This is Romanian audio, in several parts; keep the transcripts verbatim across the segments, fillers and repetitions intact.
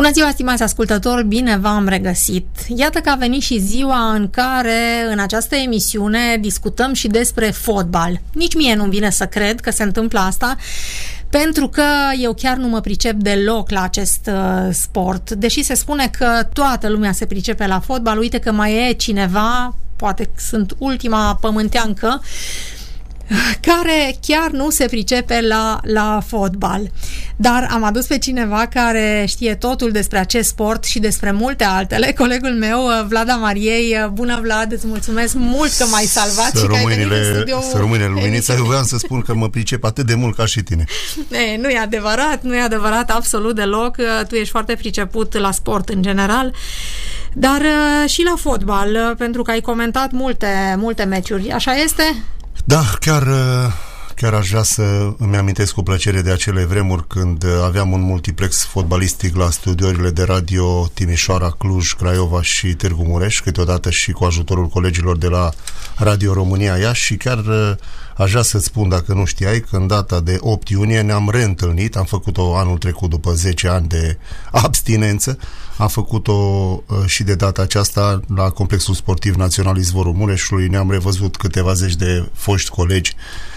Bună ziua, stimați ascultători, bine v-am regăsit. Iată că a venit și ziua în care în această emisiune discutăm și despre fotbal. Nici mie nu-mi vine să cred că se întâmplă asta, pentru că eu chiar nu mă pricep deloc la acest uh, sport. Deși se spune că toată lumea se pricepe la fotbal, uite că mai e cineva, poate sunt ultima pământeancă, care chiar nu se pricepe la, la fotbal. Dar am adus pe cineva care știe totul despre acest sport și despre multe altele. Colegul meu, Vlad Mariei. Bună, Vlad, îți mulțumesc mult că m-ai salvat și că ai venit în studio. Să rămâne luminița. Eu vreau să spun că mă pricep atât de mult ca și tine. E, nu e adevărat, nu e adevărat absolut deloc. Tu ești foarte priceput la sport în general, dar și la fotbal, pentru că ai comentat multe, multe meciuri. Așa este? Da, chiar, chiar aș vrea să îmi amintesc cu plăcere de acele vremuri când aveam un multiplex fotbalistic la studiourile de radio Timișoara, Cluj, Craiova și Târgu Mureș, câteodată și cu ajutorul colegilor de la Radio România Iași, și chiar aș vrea să-ți spun, dacă nu știai, că în data de opt iunie ne-am reîntâlnit, am făcut-o anul trecut după zece ani de abstinență, am făcut-o și de data aceasta la Complexul Sportiv Național Izvorul Mureșului. Ne-am revăzut câteva zeci de foști colegi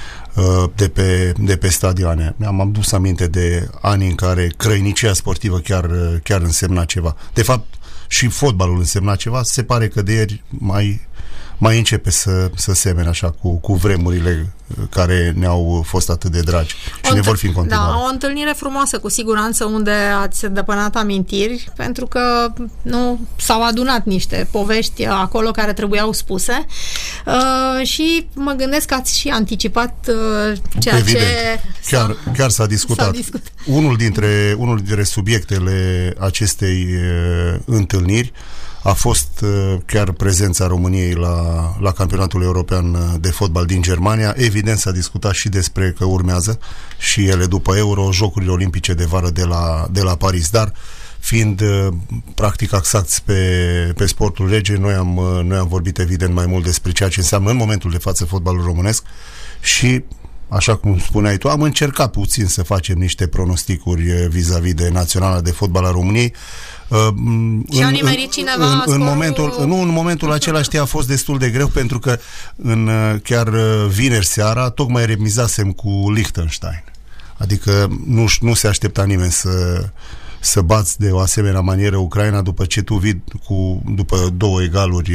de pe, de pe stadioane. Mi-am adus aminte de ani în care crăinicia sportivă chiar, chiar însemna ceva. De fapt, și fotbalul însemna ceva. Se pare că de ieri mai, mai începe să, să semene așa cu, cu vremurile care ne-au fost atât de dragi și o ne vor fi în continuare. Da, o întâlnire frumoasă, cu siguranță, unde ați depănat amintiri, pentru că nu s-au adunat niște povești acolo care trebuiau spuse uh, și mă gândesc că ați și anticipat uh, ceea Evident. ce chiar, chiar s-a discutat. S-a discutat. Unul dintre, unul dintre subiectele acestei uh, întâlniri a fost uh, chiar prezența României la, la campionatul european de fotbal din Germania. Evident s-a discutat și despre că urmează și ele după Euro, Jocurile Olimpice de vară de la, de la Paris, dar fiind uh, practic axați pe, pe sportul rege, noi am, uh, noi am vorbit evident mai mult despre ceea ce înseamnă în momentul de față fotbalul românesc și, așa cum spuneai tu, am încercat puțin să facem niște pronosticuri vis-a-vis de Naționala de Fotbal a României. Uh, și în, a nimerit cineva în, în, scorul... momentul, nu, în momentul acela, știi, a fost destul de greu, pentru că în chiar vineri seara tocmai remizasem cu Liechtenstein. Adică nu, nu se aștepta nimeni să, să bați de o asemenea manieră Ucraina după ce tu vii cu, după două egaluri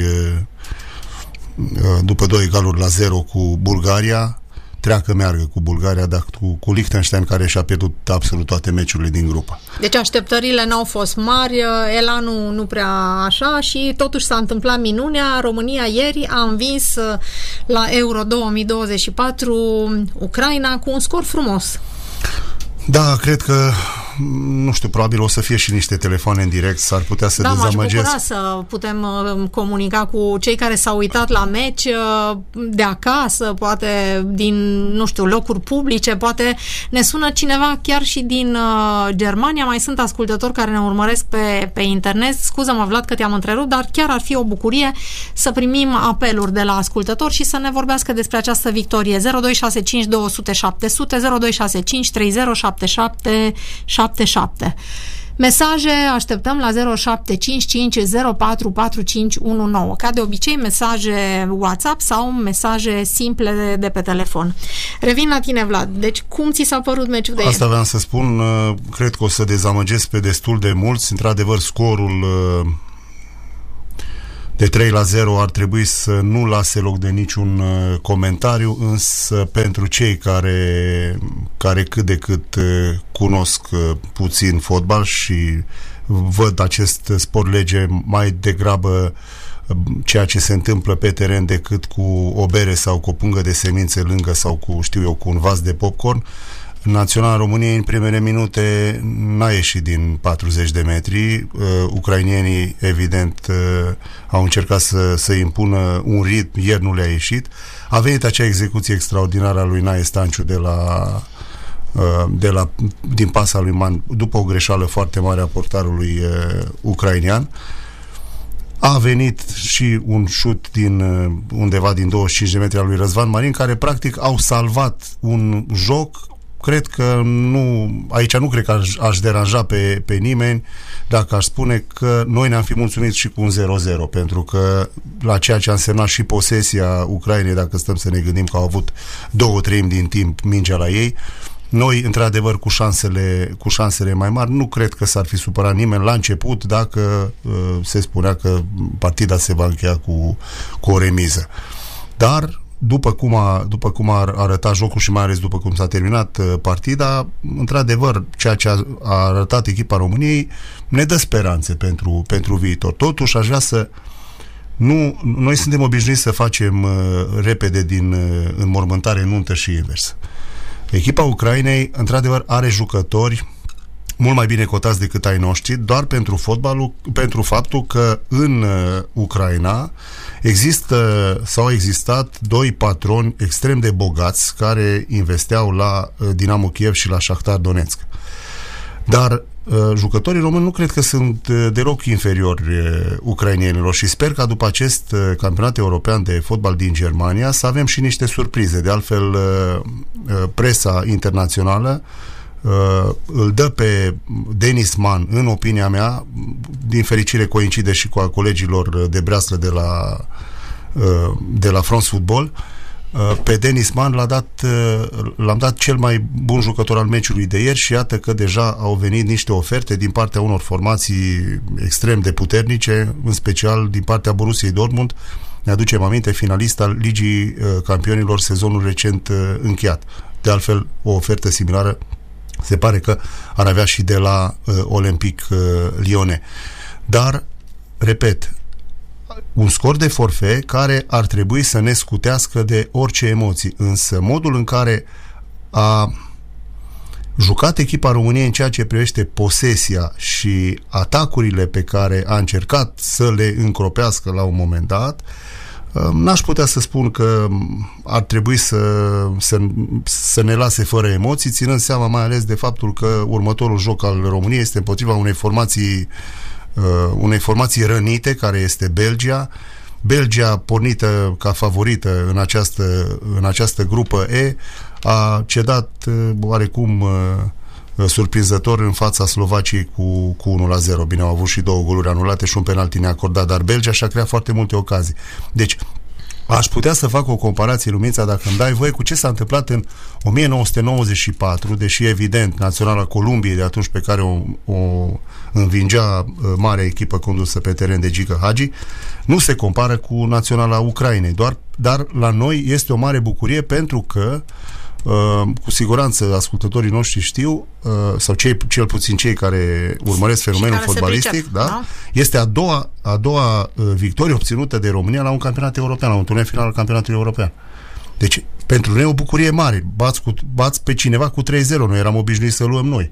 după două egaluri la zero cu Bulgaria. Treacă meargă cu Bulgaria, dar cu, cu Liechtenstein, care și-a pierdut absolut toate meciurile din grupă. Deci așteptările n-au fost mari, elanul nu prea așa și totuși s-a întâmplat minunea. România ieri a învins la Euro două mii douăzeci și patru Ucraina cu un scor frumos. Da, cred că, nu știu, probabil o să fie și niște telefoane în direct, s-ar putea să da, dezamăgesc. Da, m-aș bucura să putem uh, comunica cu cei care s-au uitat la meci uh, de acasă, poate din, nu știu, locuri publice, poate ne sună cineva chiar și din uh, Germania, mai sunt ascultători care ne urmăresc pe, pe internet. Scuză-mă, Vlad, că te-am întrerupt, dar chiar ar fi o bucurie să primim apeluri de la ascultători și să ne vorbească despre această victorie. zero doi șase cinci doi zero zero șapte zero zero, zero doi șase cinci trei zero șapte șapte șapte șapte. Mesaje așteptăm la zero șapte cinci cinci zero patru patru cinci unu nouă. Ca de obicei, mesaje WhatsApp sau mesaje simple de pe telefon. Revin la tine, Vlad. Deci, cum ți s-a părut meciul de ieri? Asta vreau să spun. Cred că o să dezamăgesc pe destul de mulți. Într-adevăr, scorul de trei la zero ar trebui să nu lase loc de niciun uh, comentariu, însă pentru cei care, care cât de cât uh, cunosc uh, puțin fotbal și văd acest sport lege mai degrabă uh, ceea ce se întâmplă pe teren decât cu o bere sau cu o pungă de semințe lângă sau cu, știu eu, cu un vas de popcorn, Naționala României în primele minute n-a ieșit din patruzeci de metri. Uh, ucrainienii, evident, uh, au încercat să, să impună un ritm, ieri nu le-a ieșit. A venit acea execuție extraordinară a lui Nae Stanciu de la, uh, de la, din pasa lui Man, după o greșeală foarte mare a portarului uh, ucrainian. A venit și un șut din undeva din douăzeci și cinci de metri al lui Răzvan Marin, care practic au salvat un joc cred că nu, aici nu cred că aș, aș deranja pe, pe nimeni dacă aș spune că noi ne-am fi mulțumit și cu un zero zero, pentru că la ceea ce a însemnat și posesia Ucrainei, dacă stăm să ne gândim că au avut două treimi din timp mingea la ei, noi, într-adevăr, cu șansele, cu șansele mai mari, nu cred că s-ar fi supărat nimeni la început dacă uh, se spunea că partida se va încheia cu, cu o remiză. Dar după cum a, după cum a arătat jocul și mai ales după cum s-a terminat uh, partida, într-adevăr, ceea ce a, a arătat echipa României ne dă speranțe pentru, pentru viitor. Totuși, aș vrea să nu, noi suntem obișnuiți să facem uh, repede din uh, înmormântare nuntă și invers. Echipa Ucrainei, într-adevăr, are jucători mult mai bine cotați decât ai noștri, doar pentru fotbalul, pentru faptul că în uh, Ucraina există sau au existat doi patroni extrem de bogați care investeau la uh, Dinamo Kiev și la Shakhtar Donetsk. Dar uh, jucătorii români nu cred că sunt uh, deloc inferiori uh, ucrainienilor și sper ca după acest uh, campionat european de fotbal din Germania să avem și niște surprize. De altfel, uh, uh, presa internațională Uh, îl dă pe Denis Man, în opinia mea, din fericire coincide și cu a colegilor de breaslă de la uh, de la France Football, uh, pe Denis Man l-a dat, uh, l-am dat cel mai bun jucător al meciului de ieri și iată că deja au venit niște oferte din partea unor formații extrem de puternice, în special din partea Borussiei Dortmund. Ne aducem aminte, finalist al Ligii uh, Campionilor sezonul recent uh, încheiat. De altfel, o ofertă similară se pare că ar avea și de la uh, Olympique uh, Lyonnais. Dar, repet, un scor de forfet care ar trebui să ne scutească de orice emoții. Însă modul în care a jucat echipa României în ceea ce privește posesia și atacurile pe care a încercat să le încropească la un moment dat, n-aș putea să spun că ar trebui să, să, să ne lase fără emoții, ținând seama mai ales de faptul că următorul joc al României este împotriva unei formații uh, unei formații rănite, care este Belgia. Belgia, pornită ca favorită în această, în această grupă E, a cedat uh, oarecum uh, surprinzător în fața Slovaciei cu, cu unu la zero. Bine, au avut și două goluri anulate și un penalti neacordat, dar Belgia și-a creat foarte multe ocazii. Deci, aș putea să fac o comparație, Lumința, dacă îmi dai voie, cu ce s-a întâmplat în o mie nouă sute nouăzeci și patru, deși evident Naționala Columbiei de atunci, pe care o, o învingea marea echipă condusă pe teren de Gică Hagi, nu se compară cu Naționala Ucrainei, doar, dar la noi este o mare bucurie pentru că Uh, cu siguranță ascultătorii noștri știu, uh, sau cei, cel puțin cei care urmăresc fenomenul care fotbalistic, da? Da? Este a doua, a doua uh, victorie obținută de România la un campionat european, la un turneu final al campionatului european. Deci, pentru noi e o bucurie mare. Bați, cu, bați pe cineva cu trei zero, noi eram obișnuiți să luăm noi.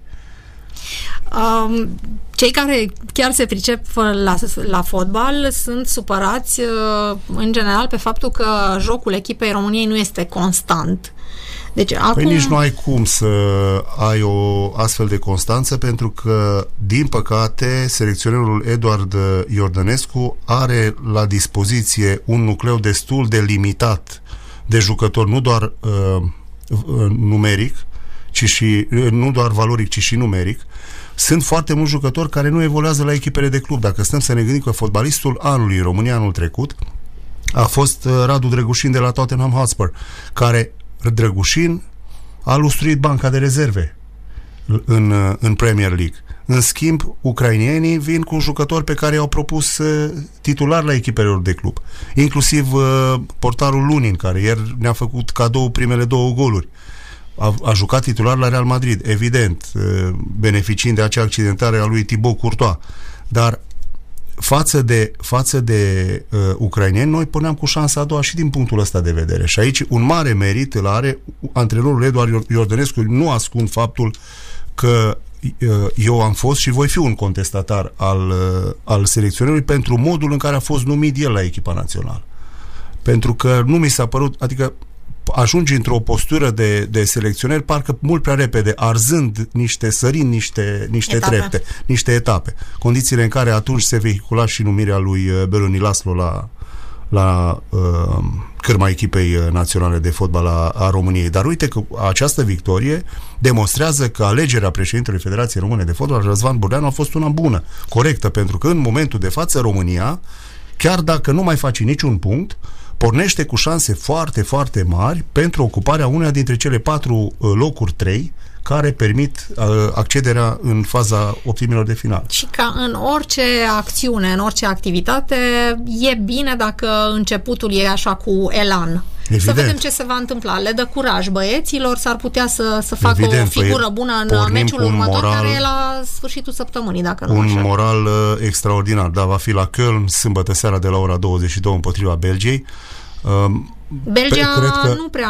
Um, cei care chiar se pricep la, la fotbal sunt supărați uh, în general pe faptul că jocul echipei României nu este constant. Deci, păi acum... nici nu ai cum să ai o astfel de constanță, pentru că, din păcate, selecționerul Eduard Iordănescu are la dispoziție un nucleu destul de limitat de jucători, nu doar uh, numeric, ci și, nu doar valoric, ci și numeric. Sunt foarte mulți jucători care nu evoluează la echipele de club. Dacă stăm să ne gândim că fotbalistul anului în România anul trecut a fost uh, Radu Drăgușin de la Tottenham Hotspur, care Drăgușin a lustruit banca de rezerve în, în Premier League. În schimb, ucrainienii vin cu jucători pe care i-au propus uh, titular la echipelor de club. Inclusiv uh, portarul Lunin, care ieri ne-a făcut cadou primele două goluri. A, a jucat titular la Real Madrid, evident, uh, beneficiind de acea accidentare a lui Thibaut Courtois. Dar față de, față de uh, ucraineni, noi puneam cu șansa a doua și din punctul ăsta de vedere. Și aici un mare merit îl are antrenorul Eduard Iordănescu. Nu ascund faptul că uh, eu am fost și voi fi un contestatar al, uh, al selecționerului pentru modul în care a fost numit el la echipa națională. Pentru că nu mi s-a părut, adică ajungi într-o postură de, de selecționer parcă mult prea repede, arzând niște, sărind niște, niște etape. trepte, niște etape. Condițiile în care atunci se vehicula și numirea lui Beloni Laslo la, la uh, cârma echipei naționale de fotbal a, a României. Dar uite că această victorie demonstrează că alegerea președintelui Federației Române de Fotbal, Răzvan Burdeanu, a fost una bună, corectă, pentru că în momentul de față România, chiar dacă nu mai face niciun punct, pornește cu șanse foarte, foarte mari pentru ocuparea uneia dintre cele patru uh, locuri trei care permit uh, accederea în faza optimilor de final. Și ca în orice acțiune, în orice activitate, e bine dacă începutul e așa cu elan. Evident. Să vedem ce se va întâmpla. Le dă curaj băieților, s-ar putea să, să facă Evident, o figură bună în meciul următor, moral, care e la sfârșitul săptămânii, dacă nu un așa. moral uh, extraordinar. Da, va fi la Köln, sâmbătă seara de la ora douăzeci și două împotriva Belgiei. Uh, Belgia pe, că... nu prea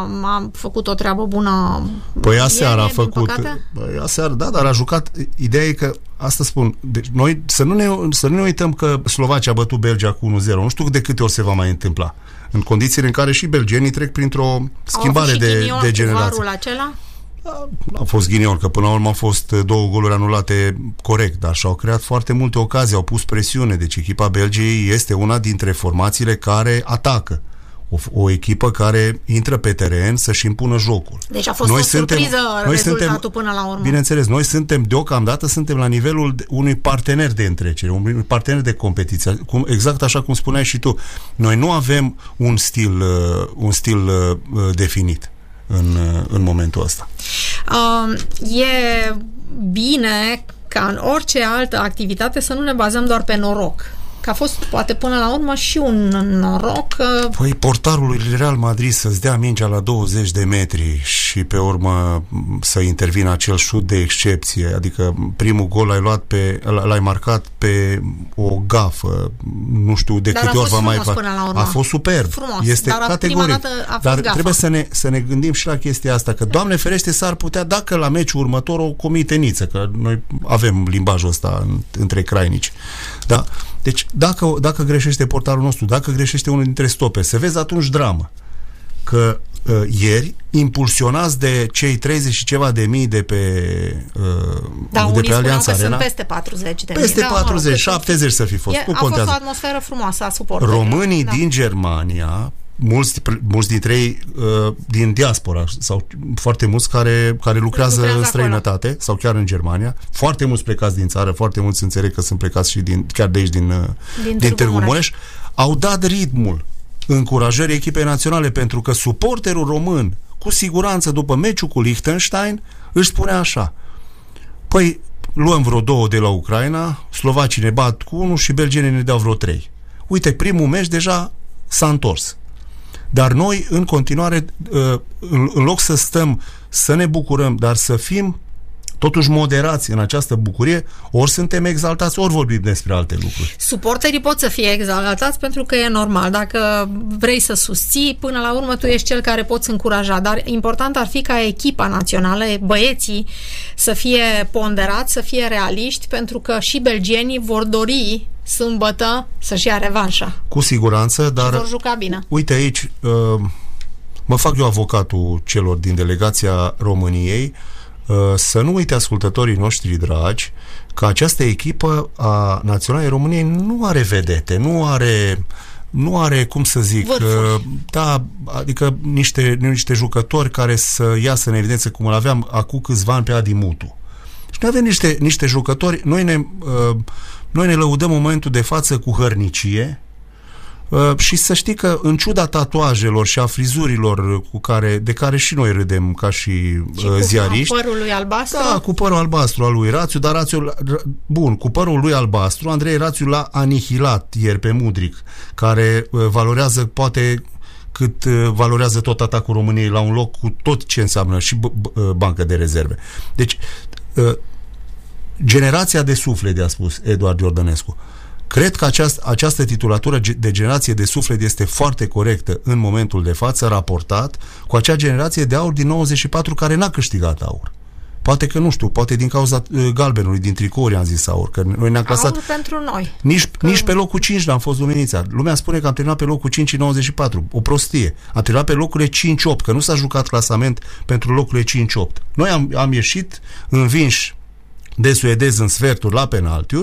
a făcut o treabă bună. Păi aseară a făcut. Păi aseară, da, dar a jucat. Ideea e că, asta spun, deci noi să nu, ne, să nu ne uităm că Slovacia a bătut Belgia cu unu zero. Nu știu de câte ori se va mai întâmpla. În condițiile în care și belgenii trec printr-o schimbare de, de generație. Acela? A, a fost ghinion, că până la urmă au fost două goluri anulate corect, dar și-au creat foarte multe ocazii, au pus presiune. Deci echipa Belgiei este una dintre formațiile care atacă. O, o echipă care intră pe teren să-și impună jocul. Deci a fost noi o suntem, surpriză noi rezultatul suntem, până la urmă. Bineînțeles, noi suntem, deocamdată, suntem la nivelul unui partener de întrecere, unui partener de competiție. Cum, exact așa cum spuneai și tu. Noi nu avem un stil, uh, un stil uh, definit în, uh, în momentul ăsta. Uh, e bine ca în orice altă activitate să nu ne bazăm doar pe noroc. Că a fost, poate, până la urmă și un noroc. Păi portarul lui Real Madrid să-ți dea mingea la douăzeci de metri și pe urmă să intervină acel șut de excepție, adică primul gol l-ai luat pe, l-ai marcat pe o gafă, nu știu de dar câte ori va mai fa... A fost superb. Frumos, este dar categoric. Dar gafa. Trebuie să ne, să ne gândim și la chestia asta, că Doamne ferește s-ar putea, dacă la meciul următor o comiteniță, că noi avem limbajul ăsta în, între crainici. Da? Deci, dacă, dacă greșește portarul nostru, dacă greșește unul dintre stope, să vezi atunci dramă. Că uh, ieri, impulsionați de cei treizeci și ceva de mii de pe, uh, da, de pe Allianz Arena. Sunt peste patruzeci de mii. Peste da, patruzeci, șaptezeci să fi fost. E, a fost o atmosferă frumoasă a suporterilor. Românii da. din Germania, mulți, mulți dintre ei uh, din diaspora sau foarte mulți care, care lucrează, lucrează în străinătate acolo. Sau chiar în Germania, foarte mulți plecați din țară, foarte mulți înțeleg că sunt plecați și din, chiar de aici din, din, din Târgu Mureș, au dat ritmul încurajării echipei naționale, pentru că suporterul român, cu siguranță după meciul cu Liechtenstein, își spunea așa: păi luăm vreo două de la Ucraina, slovacii ne bat cu unul și belgenii ne dau vreo trei. Uite, primul meci deja s-a întors. Dar noi, în continuare, în loc să stăm, să ne bucurăm, dar să fim totuși moderați în această bucurie, ori suntem exaltați, ori vorbim despre alte lucruri. Suporterii pot să fie exaltați pentru că e normal. Dacă vrei să susții, până la urmă tu ești cel care poți încuraja. Dar important ar fi ca echipa națională, băieții, să fie ponderați, să fie realiști, pentru că și belgienii vor dori sâmbătă să-și ia revanșa. Cu siguranță, dar vor juca bine. Uite aici, uh, mă fac eu avocatul celor din delegația României, uh, să nu uite ascultătorii noștri dragi că această echipă a Naționalei României nu are vedete, nu are nu are, cum să zic, uh, da, adică niște, niște jucători care să iasă în evidență cum îl aveam acum câțiva ani pe Adi Mutu. Și noi avem niște, niște jucători, noi ne uh, Noi ne lăudăm în momentul de față cu hărnicie uh, și să știi că în ciuda tatuajelor și a frizurilor cu care, de care și noi râdem ca și, și uh, ziariști. Cu părul lui albastru? Da, cu părul albastru al lui Rațiu, dar Rațiu, bun, cu părul lui albastru, Andrei Rațiu l-a anihilat ieri pe Mudric, care uh, valorează poate cât uh, valorează tot atacul României la un loc cu tot ce înseamnă și b- b- bancă de rezerve. Deci uh, generația de suflet, a spus Eduard Iordănescu. Cred că această, această titulatură de generație de suflet este foarte corectă în momentul de față, raportat cu acea generație de aur din nouăzeci și patru care n-a câștigat aur. Poate că, nu știu, poate din cauza uh, galbenului, din tricouri am zis aur, că noi ne-am clasat... Aur pentru noi. Nici, că... nici pe locul cinci n-am fost luminița. Lumea spune că am terminat pe locul cinci în nouăzeci și patru. O prostie. Am terminat pe locurile cinci opt, că nu s-a jucat clasament pentru locurile cinci opt. Noi am, am ieșit învinși de suedezi în sferturi la penaltiuri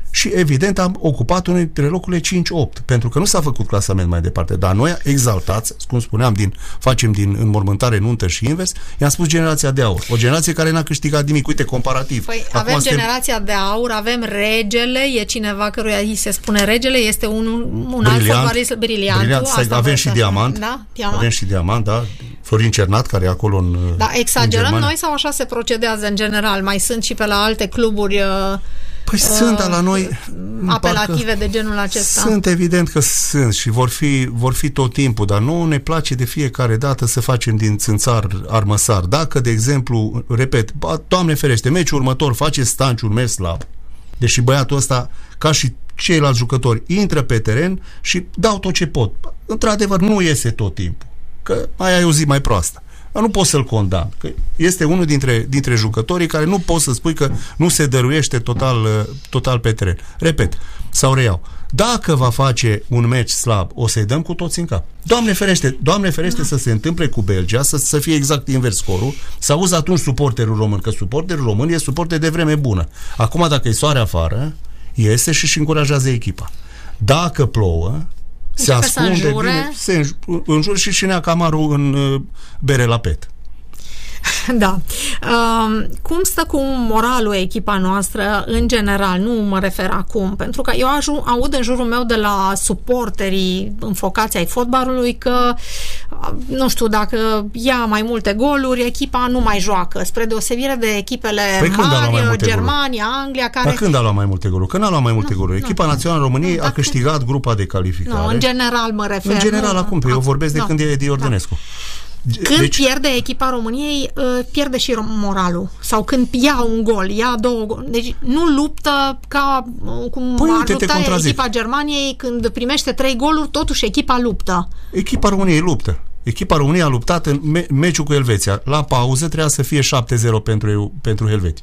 Și evident am ocupat unul dintre locurile cinci opt, pentru că nu s-a făcut clasament mai departe, dar noi exaltați, cum spuneam, din, facem din înmormântare nuntă și invers, i-am spus generația de aur, o generație care n-a câștigat nimic, uite, comparativ. Păi acum avem suntem... generația de aur, avem regele, e cineva căruia îi se spune regele, este un, un alt fotbalist brilliant. brilliant avem și diamant, da? diamant, avem și diamant, da, Florin Cernat, care e acolo în Da, exagerăm în noi sau așa se procedează în general? Mai sunt și pe la alte cluburi Păi uh, sunt, dar la noi apelative de genul acesta. Sunt, evident că sunt și vor fi, vor fi tot timpul, dar nu ne place de fiecare dată să facem din țânțar armăsar. Dacă, de exemplu, repet, Doamne ferește, meciul următor face Stanciul mers slab, deși băiatul ăsta, ca și ceilalți jucători, intră pe teren și dau tot ce pot. Într-adevăr, nu iese tot timpul, că mai ai o zi mai proastă. Nu pot să-l condamn, că este unul dintre, dintre jucătorii care nu pot să spui că nu se dăruiește total, total pe teren. Repet, sau reiau, dacă va face un meci slab, o să-i dăm cu toți în cap. Doamne ferește, Doamne ferește să se întâmple cu Belgia, să, să fie exact invers scorul, să auzi atunci suporterul român, că suporterul român e suporter de vreme bună. Acum, dacă e soare afară, iese și își încurajează echipa. Dacă plouă, se ascunde bine, se înjură și șinea Camaru în uh, bere la pet. Da. Uh, cum stă cu moralul echipa noastră în general? Nu mă refer acum, pentru că eu aju- aud în jurul meu de la suporterii înfocați ai fotbalului că, nu știu, dacă ia mai multe goluri, echipa nu mai joacă, spre deosebire de echipele păi mari, Germania, Anglia, care... Dar când a luat mai multe goluri? Că n-a luat mai multe nu, goluri. Echipa nu, națională României nu, a câștigat grupa de calificare. Nu, în general mă refer. În general, nu, acum, eu vorbesc de nu, când e Edi Ordănescu. Da. Când deci, pierde echipa României, pierde și moralul. Sau când ia un gol, ia două gol. Deci nu luptă ca cum păi, ar lupta echipa Germaniei când primește trei goluri, totuși echipa luptă. Echipa României luptă. Echipa României a luptat în me- meciul cu Elveția. La pauză trebuia să fie șapte zero pentru, pentru Helvetii.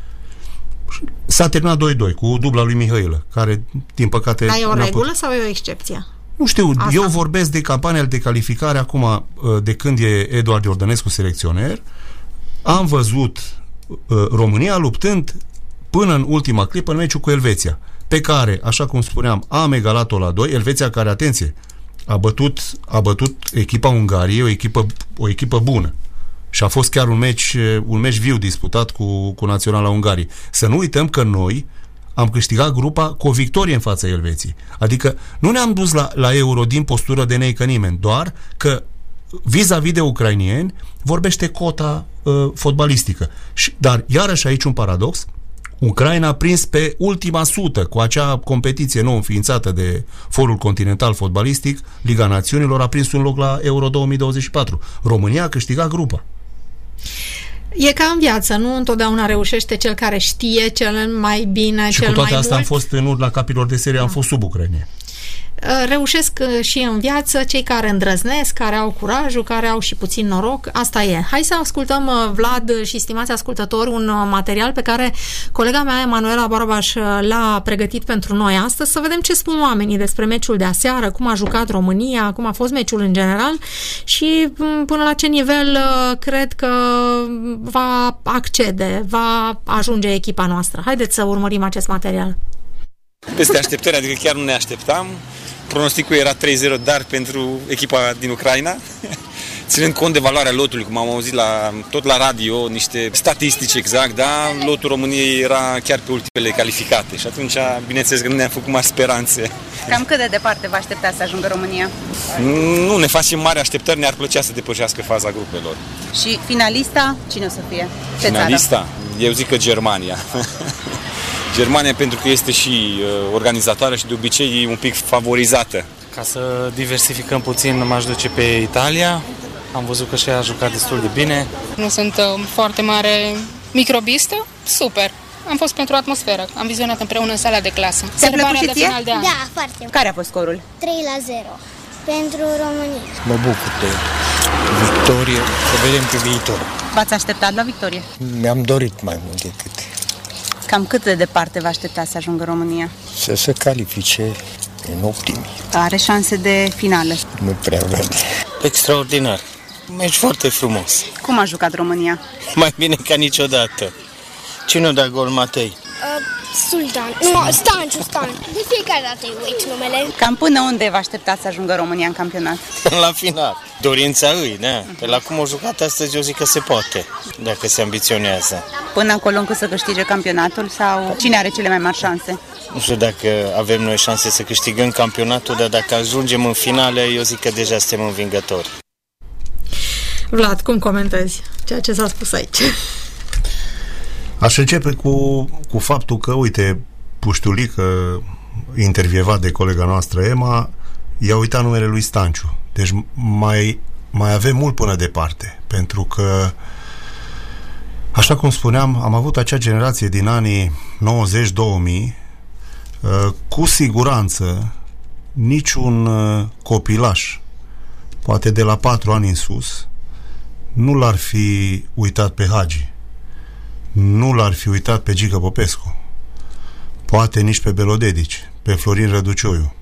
S-a terminat doi doi cu dubla lui Mihailă, care, din păcate... Dar e o regulă put... sau e o excepție? Nu știu, asta. Eu vorbesc de campania de calificare acum, de când e Eduard Iordănescu selecționer. Am văzut uh, România luptând până în ultima clipă în meciul cu Elveția, pe care, așa cum spuneam, am egalat-o la doi. Elveția care, atenție, a bătut, a bătut echipa Ungariei, o echipă, o echipă bună. Și a fost chiar un meci, un meci viu disputat cu, cu Naționala Ungariei. Să nu uităm că noi am câștigat grupa cu o victorie în fața Elveției. Adică nu ne-am dus la, la Euro din postură de neică nimeni, doar că vis-a-vis de ucrainieni vorbește cota uh, fotbalistică. Și, dar iarăși aici un paradox, Ucraina a prins pe ultima sută cu acea competiție nouă înființată de Forul Continental Fotbalistic, Liga Națiunilor, a prins un loc la Euro două mii douăzeci și patru. România a câștigat grupa. E ca în viață, nu întotdeauna reușește cel care știe cel mai bine, și cel mai mult. Și cu toate astea am fost în urma capilor de serie, da. Am fost sub Ucraina. Reușesc și în viață cei care îndrăznesc, care au curajul, care au și puțin noroc. Asta e. Hai să ascultăm, Vlad și stimați ascultători, un material pe care colega mea, Emanuela Barbaș, l-a pregătit pentru noi astăzi, să vedem ce spun oamenii despre meciul de aseară, cum a jucat România, cum a fost meciul în general și până la ce nivel cred că va accede, va ajunge echipa noastră. Haideți să urmărim acest material. Peste așteptări, adică chiar nu ne așteptam. Pronosticul era trei zero, dar pentru echipa din Ucraina. Ținând cont de valoarea lotului, cum am auzit la, tot la radio, niște statistici exact, da? Lotul României era chiar pe ultimele calificate și atunci, bineînțeles că nu ne-am făcut mari speranțe. Cam cât de departe vă aștepta să ajungă România? Nu, ne facem mari așteptări, ne-ar plăcea să depășească faza grupelor. Și finalista, cine o să fie? Ce finalista? Țară? Eu zic că Germania. Germania pentru că este și uh, organizatoare și de obicei un pic favorizată. Ca să diversificăm puțin, m-aș duce pe Italia. Am văzut că și-a jucat destul de bine. Nu sunt uh, foarte mare microbistă, super. Am fost pentru atmosferă, am vizionat împreună în sala de clasă. Ți-a plăcut și ție? De an. Da, foarte. Care a fost scorul? trei la zero pentru România. Mă bucur de victorie, să vedem pe viitor. V-ați așteptat la victorie? Mi-am dorit mai mult decât. Cam cât de departe vă aștepta să ajungă România? Să se califice în optimi. Are șanse de finală? Nu prea văd. Extraordinar. Un meci foarte frumos. Cum a jucat România? Mai bine ca niciodată. Cine o da gol, Matei? Uh, Sultan. Nu, Stanciu, Stanciu. De fiecare dată îi uit numele. Cam până unde vă așteptați să ajungă România în campionat? La final. Dorința îi, da. Pe la cum o jucat astăzi, eu zic că se poate, dacă se ambiționează. Până acolo încât să câștige campionatul sau cine are cele mai mari șanse? Nu știu dacă avem noi șanse să câștigăm campionatul, dar dacă ajungem în finale, eu zic că deja suntem învingători. Vlad, cum comentezi ceea ce s-a spus aici? Aș începe cu, cu faptul că, uite, Puștulică, intervievat de colega noastră Emma, i-a uitat numele lui Stanciu. Deci mai, mai avem mult până departe, pentru că, așa cum spuneam, am avut acea generație din anii nouăzeci două mii, cu siguranță niciun copilaș, poate de la patru ani în sus, nu l-ar fi uitat pe Hagi, nu l-ar fi uitat pe Gică Popescu, poate nici pe Belodedici, pe Florin Răducioiu.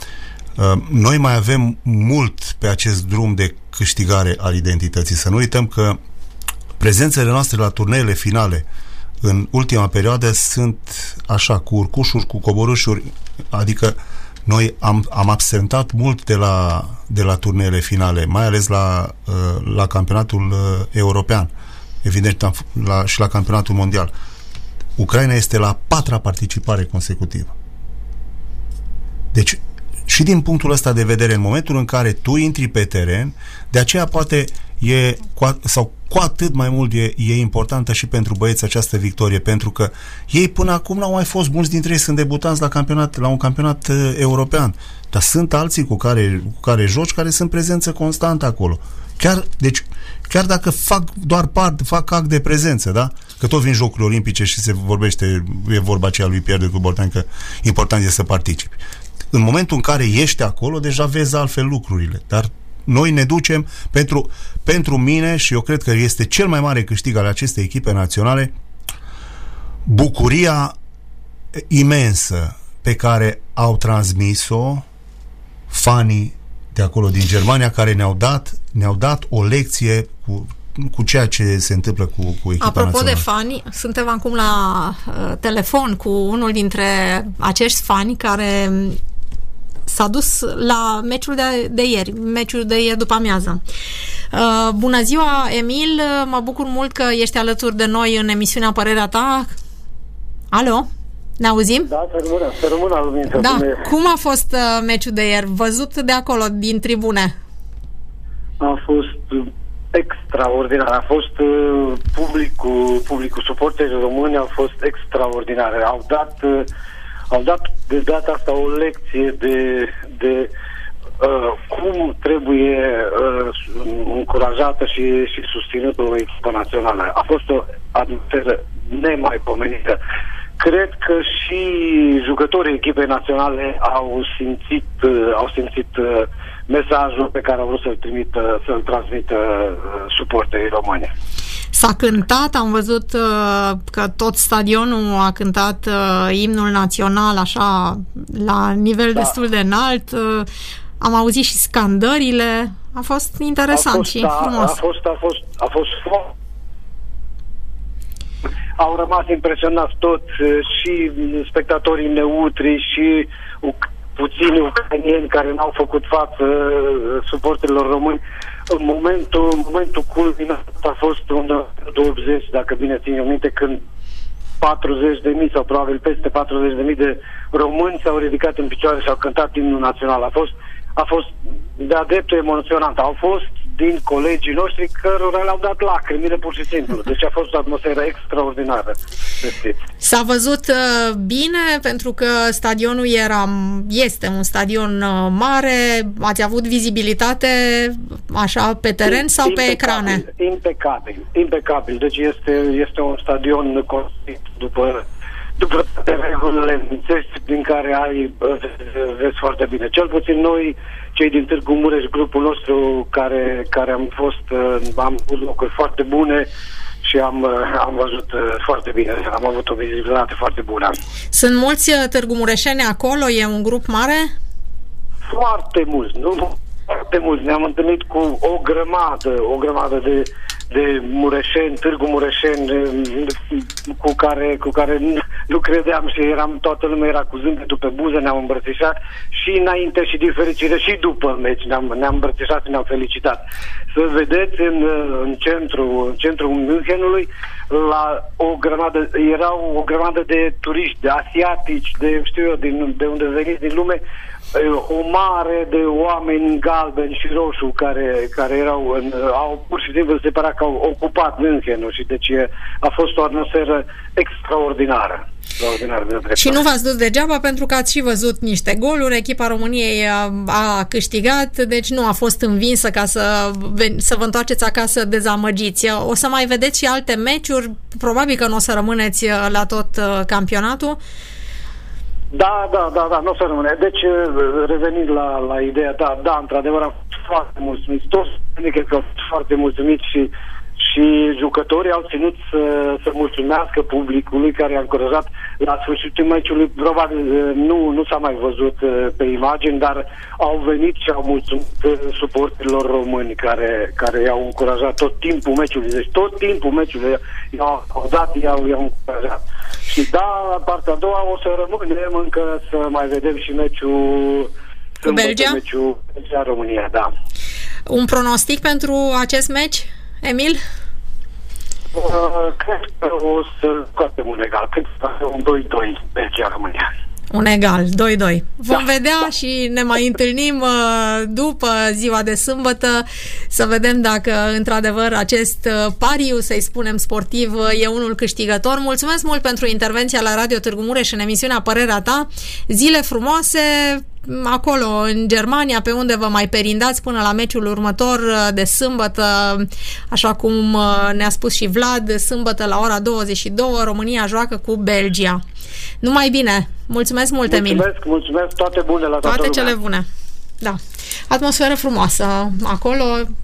Noi mai avem mult pe acest drum de câștigare al identității. Să nu uităm că prezențele noastre la turneele finale în ultima perioadă sunt așa, cu urcușuri, cu coborâșuri, adică noi am, am absentat mult de la, de la turneele finale, mai ales la, la campionatul european, evident la, și la campionatul mondial. Ucraina este la patra participare consecutivă. Deci, și din punctul ăsta de vedere, în momentul în care tu intri pe teren, de aceea poate e, cu, sau cu atât mai mult e, e importantă și pentru băieți această victorie, pentru că ei până acum n-au mai fost, mulți dintre ei sunt debutanți la, campionat, la un campionat uh, european, dar sunt alții cu care, cu care joci, care sunt prezență constantă acolo. Chiar, deci, chiar dacă fac doar part, fac act de prezență, da? Că tot vin Jocurile Olimpice și se vorbește, e vorba aceea lui Pierre de Coubertin, că important e să participi. În momentul în care ești acolo, deja vezi altfel lucrurile, dar noi ne ducem pentru, pentru mine, și eu cred că este cel mai mare câștig al acestei echipe naționale, bucuria imensă pe care au transmis-o fanii de acolo din Germania, care ne-au dat, ne-au dat o lecție cu, cu ceea ce se întâmplă cu, cu echipa Apropo națională. de fani, suntem acum la uh, telefon cu unul dintre acești fani care s-a dus la meciul de, de ieri, meciul de ieri după amiază. Uh, bună ziua, Emil, mă bucur mult că ești alături de noi în emisiunea Părerea Ta. Alo? Ne auzim? Da, să rămână, să rămână lumință. Da, cum a fost uh, meciul de ieri? Văzut de acolo, din tribune? A fost extraordinar. A fost uh, publicul, publicul suporterii români au fost extraordinare. Au dat, uh, au dat de data asta o lecție de, de uh, cum trebuie uh, încurajată și, și susținută o echipă națională. A fost o atmosferă nemaipomenită. Cred că și jucătorii echipei naționale au simțit, uh, au simțit uh, mesajul pe care au vrut să-l trimită, să-l transmită uh, suporterii români. S-a cântat, am văzut uh, că tot stadionul a cântat uh, imnul național așa la nivel da. destul de înalt. Uh, am auzit și scandările. A fost interesant a fost, și a, frumos. A fost, a fost, a fost fost. Au rămas impresionați toți, și spectatorii neutri și puțini ucrainieni care n-au făcut față suporterilor români. În momentul, în momentul culminat a fost un optzeci, dacă bine țin eu minte, când patruzeci de mii sau probabil peste patruzeci de mii de români s-au ridicat în picioare și au cântat imnul național. A fost, a fost de-a dreptul emoționant. Au fost din colegii noștri cărora le-au dat lacrimile pur și simplu. Deci a fost o atmosferă extraordinară. S-a văzut uh, bine, pentru că stadionul era, este un stadion uh, mare. Ați avut vizibilitate așa pe teren sau impecabil, pe ecrane? Impecabil, impecabil. Deci este, este un stadion construit după după regulile mințești, din care ai vezi, vezi foarte bine. Cel puțin noi, cei din Târgu Mureș, grupul nostru care, care am fost, am avut locuri foarte bune și am, am văzut foarte bine. Am avut o vizibilitate foarte bună. Sunt mulți târgumureșeni acolo? E un grup mare? Foarte mulți, nu? Foarte mulți. Ne-am întâlnit cu o grămadă, o grămadă de de mureșeni, Târgu Mureșeni, cu care, cu care nu credeam și eram, toată lumea era cu zâmbetul pe buză, ne-am îmbrățișat și înainte și din fericire și după meci ne-am, ne-am îmbrățișat și ne-am felicitat. Să vedeți în, în centru, în centrul Münchenului, la o grămadă, erau o grămadă de turiști, de asiatici, de știu eu, din, de unde veniți din lume, o mare de oameni galbeni și roșu care, care erau în, au pur și simplu se părea că au ocupat Münchenul și deci a fost o atmosferă extraordinară. extraordinară și nu v-ați dus degeaba pentru că ați și văzut niște goluri, echipa României a, a câștigat, deci nu a fost învinsă ca să, să vă întoarceți acasă dezamăgiți. O să mai vedeți și alte meciuri, probabil că nu o să rămâneți la tot campionatul. Da, da, da, da, nu o să rămâne. Deci, revenind la, la ideea ta, da, într-adevăr am fost foarte mulțumiți. Toți cred că au fost foarte mulțumiți și, și jucătorii au ținut să, să mulțumească publicului care a încurajat la sfârșitul meciului. Probabil nu, nu s-a mai văzut pe imagini, dar au venit și au mulțumit suporterilor români care, care i-au încurajat tot timpul meciului. Deci tot timpul meciului i-au dat, i-au, i-au încurajat. Și da, partea a doua o să rămânem încă să mai vedem și meciul cu Belgia? Meciul Belgia-România, da. Un pronostic pentru acest meci, Emil? Uh, cred că o să scoatem un egal. Cred că un doi doi Belgia-România. Un egal, doi doi. Vom da, vedea da. Și ne mai întâlnim uh, după ziua de sâmbătă să vedem dacă într-adevăr acest uh, pariu, să-i spunem sportiv, uh, e unul câștigător. Mulțumesc mult pentru intervenția la Radio Târgu Mureș în emisiunea Părerea Ta. Zile frumoase acolo, în Germania, pe unde vă mai perindați până la meciul următor de sâmbătă, așa cum ne-a spus și Vlad, sâmbătă la ora douăzeci și două, România joacă cu Belgia. Numai bine! Mulțumesc mult, Emil! Mulțumesc, mulțumesc! Toate bune la toată Toate lumea. cele bune! Da. Atmosferă frumoasă acolo,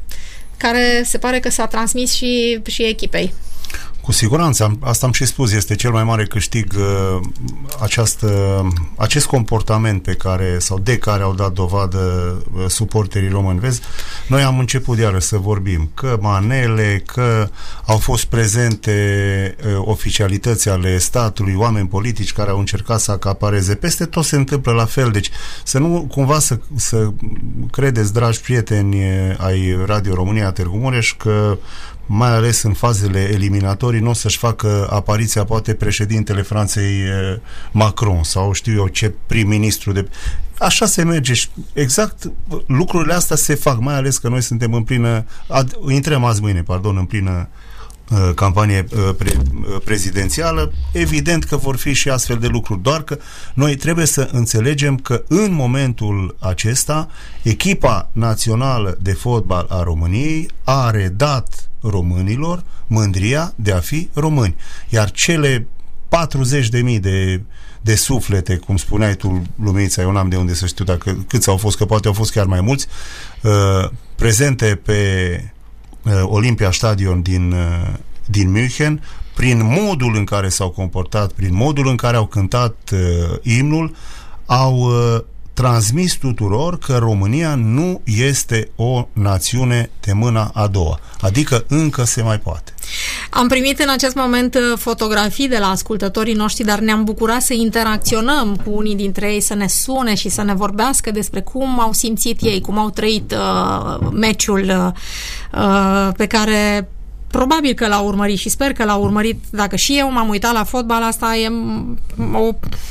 care se pare că s-a transmis și, și echipei. Cu siguranță, asta am și spus, este cel mai mare câștig uh, această, acest comportament pe care, sau de care au dat dovadă uh, suporterii români. Vezi, noi am început iară să vorbim că manele, că au fost prezente uh, oficialități ale statului, oameni politici care au încercat să acapareze. Peste tot se întâmplă la fel, deci să nu cumva să, să credeți, dragi prieteni ai Radio România Târgu Mureș, că mai ales în fazele eliminatorii, nu o să-și facă apariția poate președintele Franței Macron sau știu eu ce prim-ministru de... Așa se merge și exact lucrurile astea se fac, mai ales că noi suntem în plină, ad, intrăm azi mâine, pardon, în plină uh, campanie uh, pre, uh, prezidențială. Evident că vor fi și astfel de lucruri, doar că noi trebuie să înțelegem că în momentul acesta echipa națională de fotbal a României a redat românilor mândria de a fi români. Iar cele patruzeci de mii de, de suflete, cum spuneai tu, Luminița, eu n-am de unde să știu dacă câți au fost, că poate au fost chiar mai mulți, uh, prezente pe uh, Olympia Stadion din, uh, din München, prin modul în care s-au comportat, prin modul în care au cântat uh, imnul, au uh, transmis tuturor că România nu este o națiune de mâna a doua. Adică încă se mai poate. Am primit în acest moment fotografii de la ascultătorii noștri, dar ne-am bucurat să interacționăm cu unii dintre ei, să ne sune și să ne vorbească despre cum au simțit ei, cum au trăit uh, meciul uh, pe care probabil că l-au urmărit și sper că l-au urmărit. Dacă și eu m-am uitat la fotbal, asta e o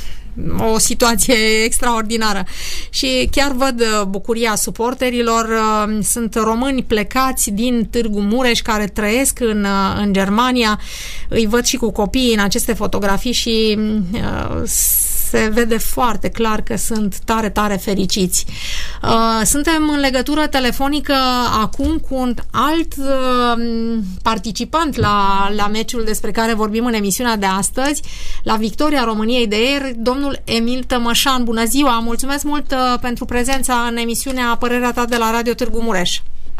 o situație extraordinară și chiar văd bucuria suporterilor. Sunt români plecați din Târgu Mureș care trăiesc în, în Germania, îi văd și cu copiii în aceste fotografii și uh, se vede foarte clar că sunt tare, tare fericiți. Uh, suntem în legătură telefonică acum cu un alt uh, participant la, la meciul despre care vorbim în emisiunea de astăzi, la victoria României de ieri, domnul Emil Tămășan. Bună ziua! Mulțumesc mult uh, pentru prezența în emisiunea Părerea Ta de la Radio Târgu Mureș.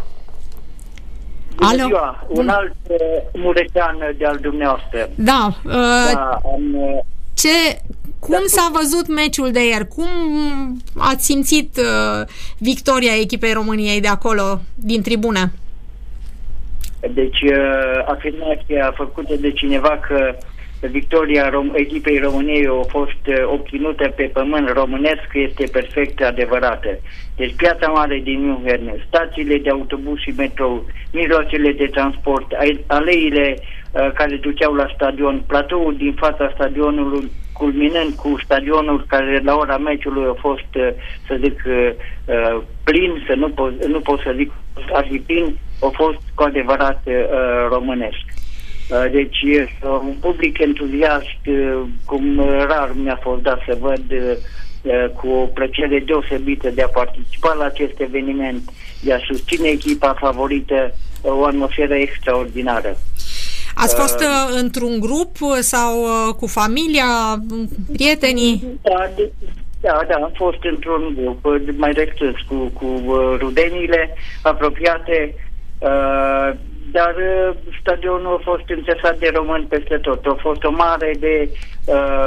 Bună Alo? ziua! Un Bun. alt uh, mureșean de-al dumneavoastră. Da. Uh, da am, uh, ce... Cum s-a văzut meciul de ieri? Cum ați simțit uh, victoria echipei României de acolo, din tribune? Deci, uh, afirmația făcută de cineva că victoria rom- echipei României a fost uh, obținută pe pământ românesc este perfect adevărată. Deci Piața Mare din München, stațiile de autobuz și metrou, mijloacele de transport, aleile uh, care duceau la stadion, platoul din fața stadionului, culminând cu stadionul care la ora meciului a fost, uh, să zic, uh, uh, plin, să nu, po- nu pot să zic ar fi plin, a fost cu adevărat uh, românesc. Deci un public entuziast, cum rar mi-a fost dat să văd, cu o plăcere deosebită de a participa la acest eveniment, de a susține echipa favorită, o atmosferă extraordinară. Ați fost uh, într-un grup sau uh, cu familia, prietenii? Da, de, da, da, am fost într-un grup mai restrâns cu, cu rudenile apropiate, uh, dar uh, stadionul a fost înțesat de români peste tot. A fost o mare de, uh,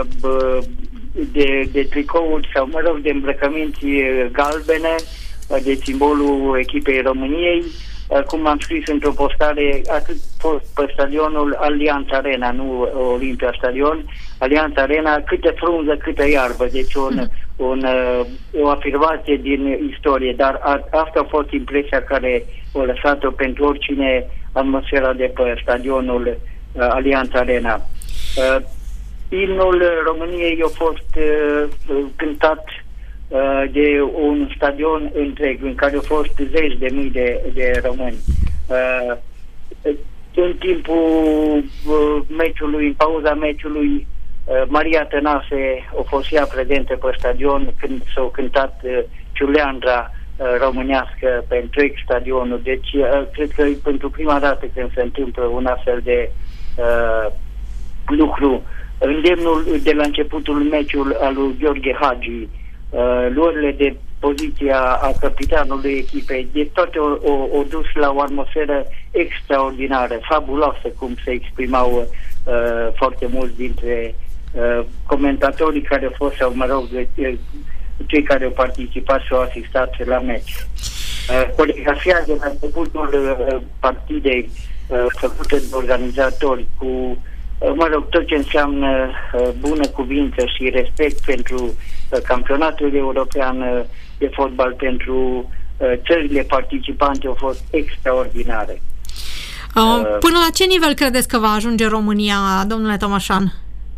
de, de tricouri sau, mă rog, de îmbrăcăminți galbene, uh, de simbolul echipei României. Uh, cum am scris într-o postare, atât fost pe stadionul Allianz Arena, nu Olimpia Stadion, Allianz Arena, câte frunză, câte iarbă. Deci un, un, uh, o afirmație din istorie, dar a, asta a fost impresia care a lăsat-o pentru oricine atmosfera de pe stadionul uh, Allianz Arena. Uh, imnul României a fost uh, cântat uh, de un stadion întreg, în care au fost zeci de mii de, de români. Uh, în timpul uh, meciului, în pauza meciului, uh, Maria Tănase a fost ea prezentă pe stadion când s-a cântat uh, Ciuleandra românească pe întreg stadionul. Deci cred că e pentru prima dată când se întâmplă un astfel de uh, lucru. Îndemnul de la începutul meciului al lui Gheorghe Hagi, uh, luările de poziția a capitanului echipei, de toate o, o, o dus la o atmosferă extraordinară, fabuloasă, cum se exprimau uh, foarte mulți dintre uh, comentatorii care au fost, sau mă rog, uh, cei care au participat și au asistat la meci. Uh, coreografia de la începutul uh, partidei uh, făcută de organizatori cu, uh, mă rog, tot ce înseamnă uh, bună cuvință și respect pentru uh, campionatul european uh, de fotbal, pentru uh, țările participante, au fost extraordinare. Uh, până la ce nivel credeți că va ajunge România, domnule Tămășan?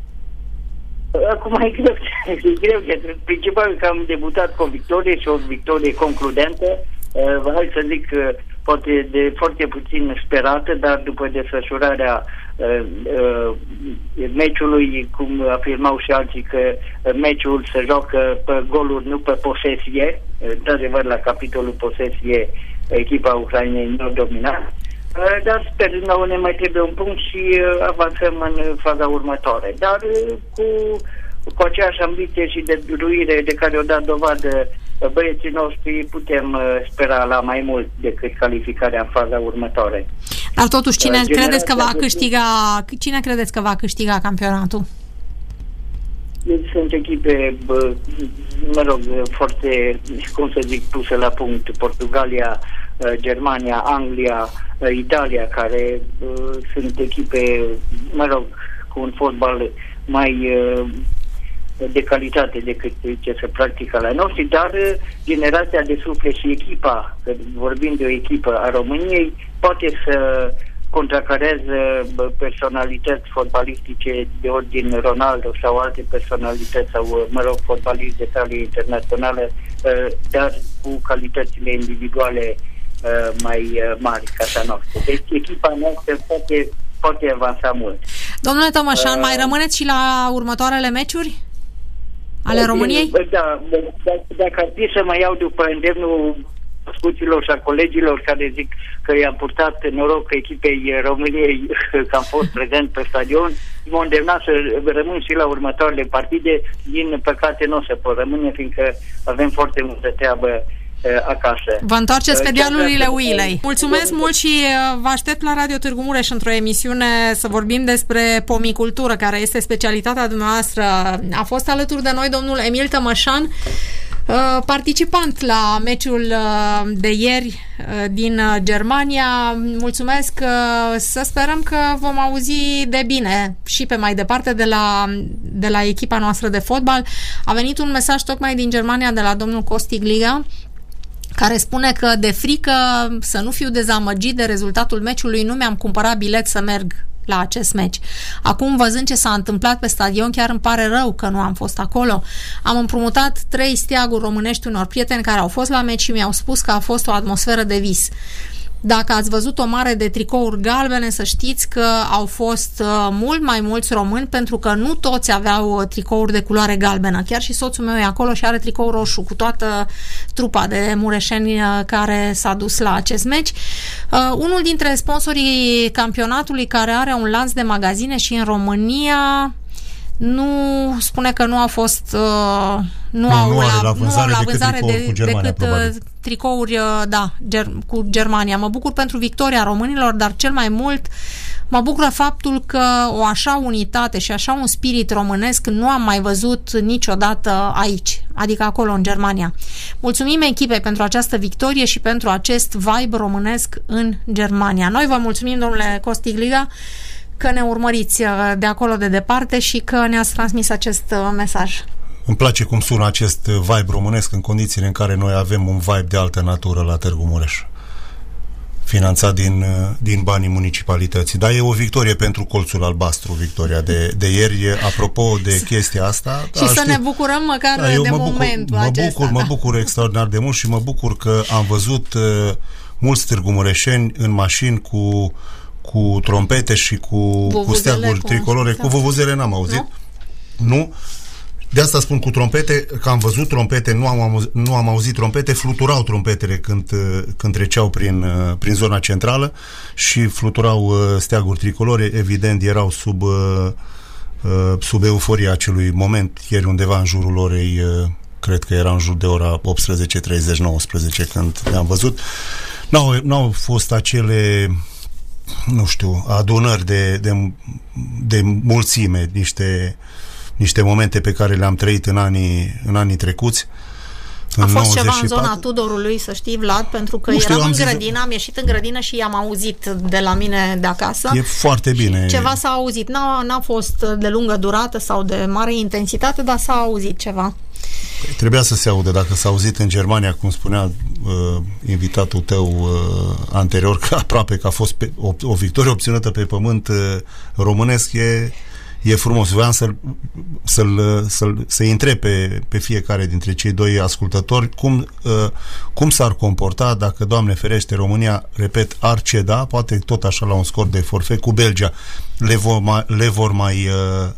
Acum e greu, e greu, principal că am debutat cu o victorie și o victorie concludentă, uh, hai să zic uh, poate de foarte puțin sperată, dar după desfășurarea uh, uh, meciului, cum afirmau și alții că uh, meciul se joacă pe goluri, nu pe posesie, uh, într-adevăr la capitolul posesie echipa Ucrainei nu domina. Uh, dar sper, nouă ne mai trebuie un punct și uh, avansăm în faza următoare. Dar uh, cu, cu aceeași ambiție și dezduruire de care o dat dovadă uh, băieții noștri, putem uh, spera la mai mult decât calificarea în faza următoare. Dar totuși, cine uh, credeți că va câștiga, cine credeți că va câștiga campionatul? Sunt echipe, bă, mă rog, foarte, cum să zic, puse la punct. Portugalia, Germania, Anglia, Italia, care uh, sunt echipe, mă rog, cu un fotbal mai uh, de calitate decât ce se practică la noștri, dar uh, generația de suflet și echipa, că vorbim de o echipă a României, poate să contracareze personalități fotbalistice de ordin Ronaldo sau alte personalități sau, mă rog, fotbaliști de talie internațională, uh, dar cu calitățile individuale Uh, mai uh, mari ca așa noastră. Deci echipa noastră poate, poate avansa mult. Domnule Tămășan, uh, mai rămâneți și la următoarele meciuri ale României? Da, d- dacă ar fi să mă iau după îndemnul discuțiilor și a colegilor care zic că i-am purtat noroc echipei României că am fost prezent pe stadion, m-a îndemnat să rămân și la următoarele partide. Din păcate nu o să pot rămâne, fiindcă avem foarte multă treabă acasă. Vă întoarceți pe dealurile Uilei. Mulțumesc mult și vă aștept la Radio Târgu Mureș într-o emisiune să vorbim despre pomicultură, care este specialitatea dumneavoastră. A fost alături de noi domnul Emil Tămășan, participant la meciul de ieri din Germania. Mulțumesc, să sperăm că vom auzi de bine și pe mai departe de la, de la echipa noastră de fotbal. A venit un mesaj tocmai din Germania de la domnul Costi Gliga, care spune că de frică să nu fiu dezamăgit de rezultatul meciului, nu mi-am cumpărat bilet să merg la acest meci. Acum, văzând ce s-a întâmplat pe stadion, chiar îmi pare rău că nu am fost acolo. Am împrumutat trei steaguri românești unor prieteni care au fost la meci și mi-au spus că a fost o atmosferă de vis. Dacă ați văzut o mare de tricouri galbene, să știți că au fost uh, mult mai mulți români, pentru că nu toți aveau tricouri de culoare galbenă. Chiar și soțul meu e acolo și are tricou roșu, cu toată trupa de mureșeni uh, care s-a dus la acest meci. Uh, unul dintre sponsorii campionatului, care are un lanț de magazine și în România, nu spune că nu a fost uh, nu, nu, au nu la, are la vânzare, nu au la decât vânzare tricouri de, cu Germania, decât probabil. uh, tricouri uh, da, ger, cu Germania. Mă bucur pentru victoria românilor, dar cel mai mult mă bucură faptul că o așa unitate și așa un spirit românesc nu am mai văzut niciodată aici, adică acolo în Germania. Mulțumim echipei pentru această victorie și pentru acest vibe românesc în Germania. Noi vă mulțumim, domnule Costi Gliga, că ne urmăriți de acolo de departe și că ne-ați transmis acest mesaj. Îmi place cum sună acest vibe românesc în condițiile în care noi avem un vibe de altă natură la Târgu Mureș, finanțat din, din banii municipalității. Dar e o victorie pentru colțul albastru, victoria de, de ieri. Apropo de chestia asta... Și să știi, ne bucurăm măcar da, de mă momentul bucur, mă acesta. Bucur, da. Mă bucur extraordinar de mult și mă bucur că am văzut uh, mulți târgumureșeni în mașini cu cu trompete și cu, cu steaguri tricolore. Cu vuvuzele n-am auzit. Nu? nu? De asta spun cu trompete, că am văzut trompete, nu am, auzit, nu am auzit trompete, fluturau trompetele când, când treceau prin, prin zona centrală și fluturau steaguri tricolore, evident erau sub, sub euforia acelui moment, ieri undeva în jurul orei, cred că era în jur de ora optsprezece treizeci nouăsprezece când le-am văzut. N-au, n-au fost acele, nu știu, adunări de, de, de mulțime, niște, niște momente pe care le-am trăit în anii, în anii trecuți. A fost nouăzeci și patru ceva în zona Tudorului, să știi, Vlad, pentru că știu, eram în grădină, am ieșit în grădină și i-am auzit de la mine de acasă. E foarte bine. Ceva s-a auzit. N-a, n-a fost de lungă durată sau de mare intensitate, dar s-a auzit ceva. Păi, trebuia să se audă. Dacă s-a auzit în Germania, cum spunea uh, invitatul tău uh, anterior, că aproape că a fost pe, o, o victorie obținută pe pământ uh, românesc, e, e frumos. Vreau să-l, să-l, să-l, să-i întreb pe, pe fiecare dintre cei doi ascultători cum, uh, cum s-ar comporta dacă, Doamne ferește, România, repet, ar ceda, poate tot așa la un scor de forfet cu Belgia. Le vor mai, le vor mai uh,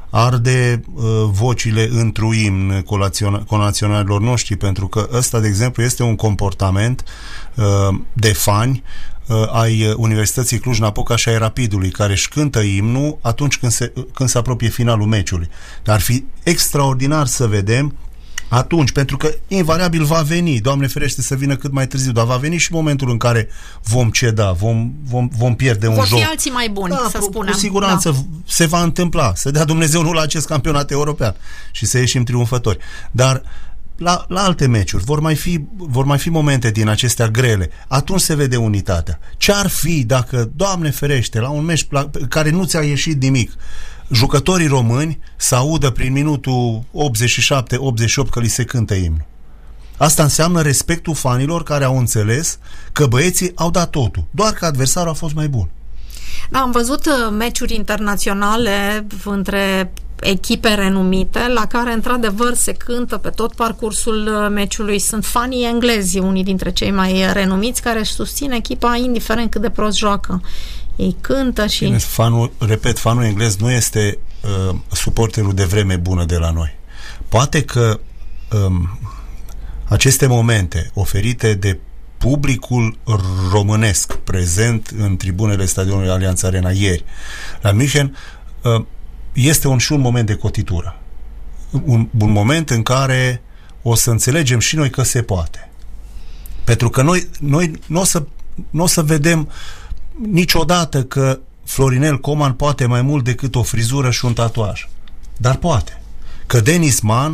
arde uh, vocile într-un imn conaționalilor noștri, pentru că ăsta, de exemplu, este un comportament uh, de fani uh, ai Universității Cluj-Napoca și ai Rapidului, care își cântă imnul atunci când se, când se apropie finalul meciului. Dar ar fi extraordinar să vedem atunci, pentru că invariabil va veni, Doamne ferește să vină cât mai târziu, dar va veni și momentul în care vom ceda, vom, vom, vom pierde un Vor joc. Vor fi alții mai buni, da, să spunem. Cu siguranță da. Se va întâmpla, să dea Dumnezeu nu la acest campionat european și să ieșim triumfători. Dar la, la alte meciuri vor mai, fi, vor mai fi momente din acestea grele. Atunci se vede unitatea. Ce ar fi dacă, Doamne ferește, la un meci la care nu ți-a ieșit nimic, jucătorii români să audă prin minutul optzeci și șapte optzeci și opt că li se cântă imnul. Asta înseamnă respectul fanilor care au înțeles că băieții au dat totul, doar că adversarul a fost mai bun. Da, am văzut meciuri internaționale între echipe renumite, la care într-adevăr se cântă pe tot parcursul meciului. Sunt fanii englezi, unii dintre cei mai renumiți, care își susțin echipa indiferent cât de prost joacă. Ei cântă și... Bine, fanul, repet, fanul englez nu este uh, suporterul de vreme bună de la noi. Poate că um, aceste momente oferite de publicul românesc prezent în tribunele stadionului Allianz Arena ieri la München uh, este un și un moment de cotitură. Un, un moment în care o să înțelegem și noi că se poate. Pentru că noi, noi nu o să, n-o să vedem niciodată că Florinel Coman poate mai mult decât o frizură și un tatuaj. Dar poate. Că Denis Man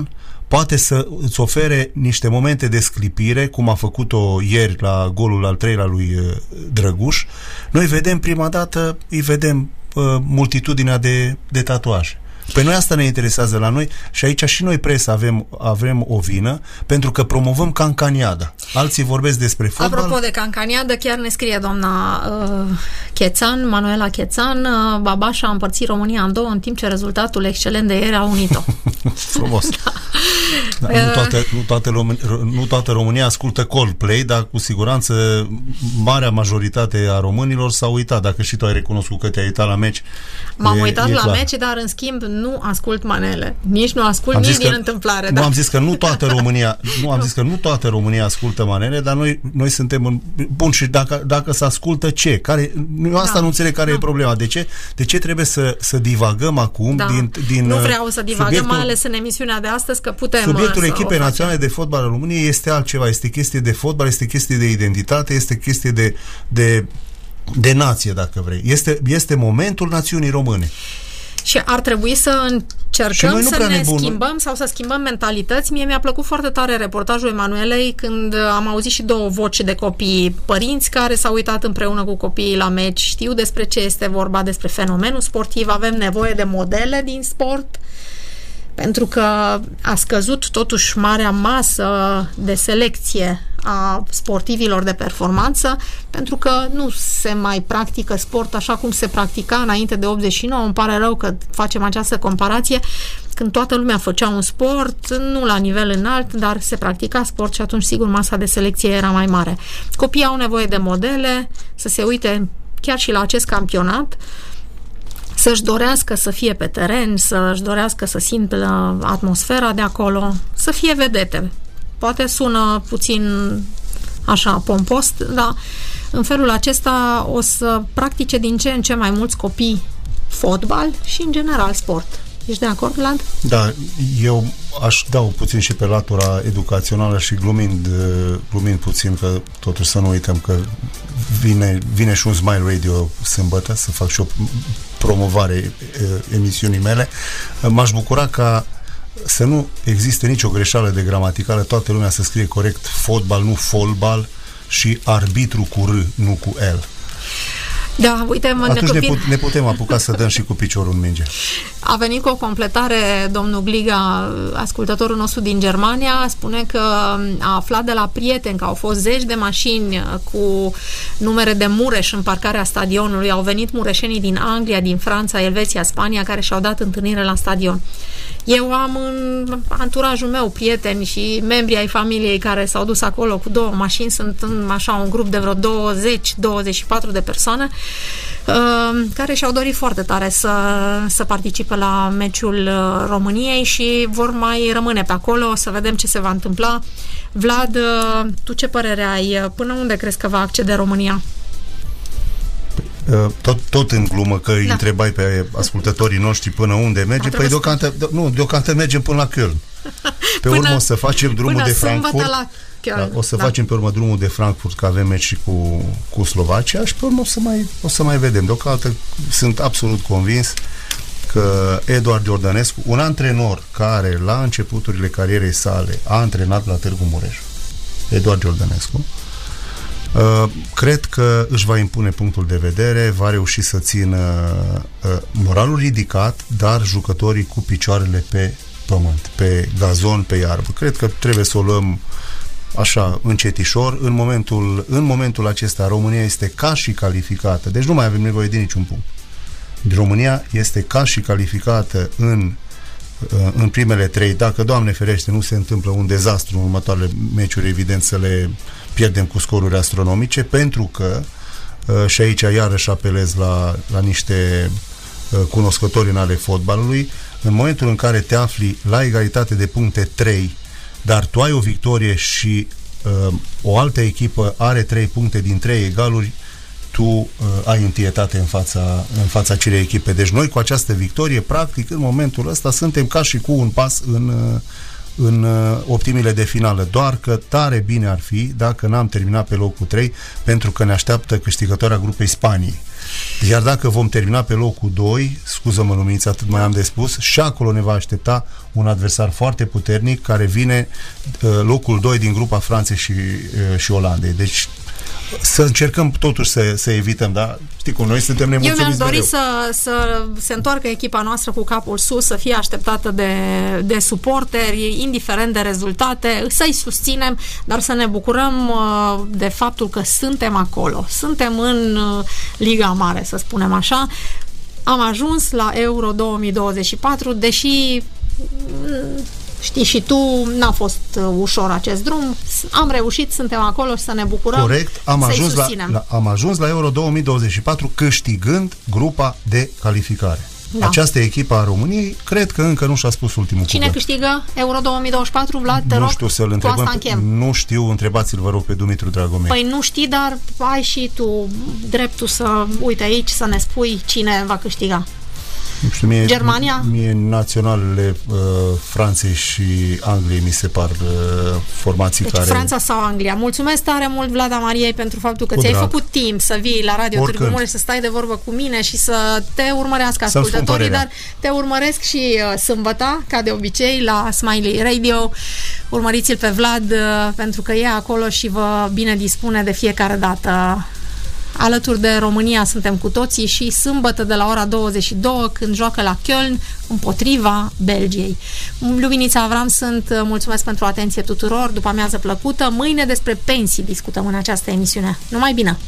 poate să îți ofere niște momente de sclipire, cum a făcut-o ieri la golul al treilea lui Drăguș. Noi vedem prima dată, îi vedem uh, multitudinea de, de tatuaje. Pe noi asta ne interesează la noi și aici și noi presa avem, avem o vină, pentru că promovăm cancaniada. Alții vorbesc despre fotbal. Apropo de cancaniadă, chiar ne scrie doamna uh, Chețan, Manuela Chețan, uh, Babașa a împărțit România în două, în timp ce rezultatul excelent de ieri a unit-o. Frumos. Da. Da, nu, toată, nu, toată România, nu toată România ascultă Coldplay, dar cu siguranță marea majoritate a românilor s-a uitat. Dacă și tu ai recunoscut că te-ai uitat la meci. M-am e, uitat e la clar. meci, dar în schimb nu ascult manele. Nici nu ascult am nici din că, întâmplare. Nu da. am zis că nu toată România, nu am zis că nu toată România ascultă manele, dar noi, noi suntem în, bun, și dacă, dacă se ascultă ce? Care, eu asta da. nu înțeleg care da. e problema. De ce? De ce trebuie să, să divagăm acum da. din, din nu vreau să divagăm, mai ales în emisiunea de astăzi, că putem. Subiectul echipei naționale de fotbal al României este altceva. Este chestie de fotbal, este chestie de identitate, este chestie de, de, de nație, dacă vrei. Este, este momentul națiunii române. Și ar trebui să încercăm să ne nebun. schimbăm sau să schimbăm mentalități. Mie mi-a plăcut foarte tare reportajul Emanuelei când am auzit și două voci de copii, părinți care s-au uitat împreună cu copiii la meci, știu despre ce este vorba, despre fenomenul sportiv, avem nevoie de modele din sport, pentru că a scăzut totuși marea masă de selecție a sportivilor de performanță, pentru că nu se mai practică sport așa cum se practica înainte de optzeci și nouă. Îmi pare rău că facem această comparație, când toată lumea făcea un sport, nu la nivel înalt, dar se practica sport și atunci, sigur, masa de selecție era mai mare. Copiii au nevoie de modele, să se uite chiar și la acest campionat, să-și dorească să fie pe teren, să-și dorească să simtă atmosfera de acolo, să fie vedete. Poate sună puțin așa pompos, dar în felul acesta o să practice din ce în ce mai mulți copii fotbal și în general sport. Ești de acord, Vlad? Da, eu aș dau puțin și pe latura educațională și glumind, glumind puțin, că totuși să nu uităm că vine, vine și un Smile Radio sâmbătă, să fac și o promovare emisiunii mele. M-aș bucura ca să nu existe nicio greșeală de gramaticală, toată lumea să scrie corect fotbal, nu folbal, și arbitru cu R, nu cu L. Da, uite, mă, atunci ne, ne, put, ne putem apuca să dăm și cu piciorul în minge. A venit cu o completare domnul Gliga, ascultătorul nostru din Germania, spune că a aflat de la prieteni că au fost zeci de mașini cu numere de Mureș în parcarea stadionului. Au venit mureșenii din Anglia, din Franța, Elveția, Spania, care și-au dat întâlnire la stadion. Eu am în anturajul meu prieteni și membri ai familiei care s-au dus acolo cu două mașini, sunt în, așa un grup de vreo douăzeci douăzeci și patru de persoane uh, care și-au dorit foarte tare să, să participe la meciul României și vor mai rămâne pe acolo, să vedem ce se va întâmpla. Vlad, uh, tu ce părere ai? Până unde crezi că va accede România? Tot, tot în glumă, că da. îi întrebai pe ascultătorii noștri până unde merge. Păi deocamdată, nu, deocamdată mergem până la Köln. Pe până, urmă o să facem drumul de Frankfurt. La da, o să da. facem pe urmă drumul de Frankfurt, că avem meci și cu, cu Slovacia, și pe urmă o să mai, o să mai vedem. Deocamdată sunt absolut convins că Eduard Iordănescu, un antrenor care la începuturile carierei sale a antrenat la Târgu Mureș, Eduard Iordănescu, Uh, cred că își va impune punctul de vedere, va reuși să țină uh, moralul ridicat, dar jucătorii cu picioarele pe pământ, pe gazon, pe iarbă. Cred că trebuie să o luăm așa, încetișor. În momentul, în momentul acesta România este ca și calificată, deci nu mai avem nevoie de niciun punct. România este ca și calificată în în primele trei, dacă, Doamne ferește, nu se întâmplă un dezastru în următoarele meciuri, evident să le pierdem cu scoruri astronomice, pentru că, și aici iarăși apelez la, la niște cunoscători în ale fotbalului, în momentul în care te afli la egalitate de puncte trei, dar tu ai o victorie și uh, o altă echipă are trei puncte din trei egaluri, tu uh, ai întâietate în fața, în fața acelei echipe. Deci noi cu această victorie, practic, în momentul ăsta suntem ca și cu un pas în, uh, în uh, optimile de finală. Doar că tare bine ar fi dacă n-am terminat pe locul trei, pentru că ne așteaptă câștigătoarea grupei Spaniei. Iar dacă vom termina pe locul doi, scuză-mă Luminița, atât mai am de spus, și acolo ne va aștepta un adversar foarte puternic care vine uh, locul doi din grupa Franței și, uh, și Olandei. Deci să încercăm totuși să, să evităm, da? Știi cum, noi suntem nemulțumiți. Eu mi-aș dori mereu. să, să se întoarcă echipa noastră cu capul sus, să fie așteptată de, de suporteri, indiferent de rezultate, să-i susținem, dar să ne bucurăm uh, de faptul că suntem acolo. Suntem în uh, Liga Mare, să spunem așa. Am ajuns la Euro două mii douăzeci și patru, deși știi și tu, n-a fost ușor acest drum. Am reușit, suntem acolo și să ne bucurăm. Corect, am ajuns la, la, am ajuns la Euro două mii douăzeci și patru câștigând grupa de calificare. Da. Această echipă a României, cred că încă nu și-a spus ultimul Cine cuvânt. câștigă Euro două mii douăzeci și patru, Vlad, te nu rog, știu să-l cu asta întrebăm. închem. Nu știu, întrebați-l, vă rog, pe Dumitru Dragomir. Păi nu știi, dar ai și tu dreptul să, uite aici, să ne spui cine va câștiga. Nu știu, mie, Germania? Mie naționalele uh, Franței și Angliei mi se par uh, formații deci care... Franța sau Anglia. Mulțumesc tare mult, Vlada Mariei, pentru faptul că Cu ți-ai drag. făcut timp să vii la Radio Oricând. Târgu Mureș, să stai de vorbă cu mine și să te urmărească Să-mi spun ascultătorii, părerea. dar te urmăresc și uh, sâmbăta, ca de obicei, la Smiley Radio. Urmăriți-l pe Vlad, uh, pentru că e acolo și vă bine dispune de fiecare dată. Alături de România suntem cu toții și sâmbătă de la ora douăzeci și două, când joacă la Köln împotriva Belgiei. Luminița Avram sunt, mulțumesc pentru atenție tuturor, după amiază plăcută. Mâine despre pensii discutăm în această emisiune. Numai bine!